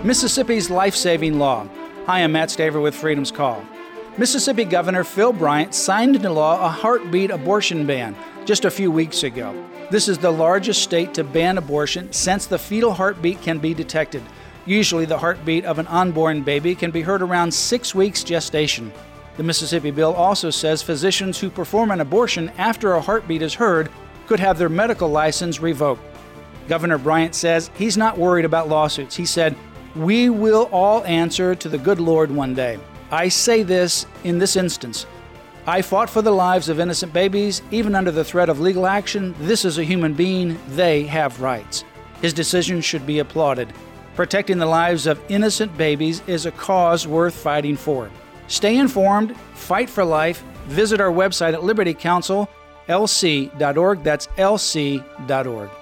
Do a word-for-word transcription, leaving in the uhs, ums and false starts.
Mississippi's life-saving law. Hi, I'm Matt Staver with Freedom's Call. Mississippi Governor Phil Bryant signed into law a heartbeat abortion ban just a few weeks ago. This is the largest state to ban abortion since the fetal heartbeat can be detected. Usually the heartbeat of an unborn baby can be heard around six weeks gestation. The Mississippi bill also says physicians who perform an abortion after a heartbeat is heard could have their medical license revoked. Governor Bryant says he's not worried about lawsuits. He said, "We will all answer to the good Lord one day. I say this in this instance. I fought for the lives of innocent babies. Even under the threat of legal action, this is a human being. They have rights." His decision should be applauded. Protecting the lives of innocent babies is a cause worth fighting for. Stay informed, fight for life. Visit our website at liberty counsel l c dot org. That's l c dot org.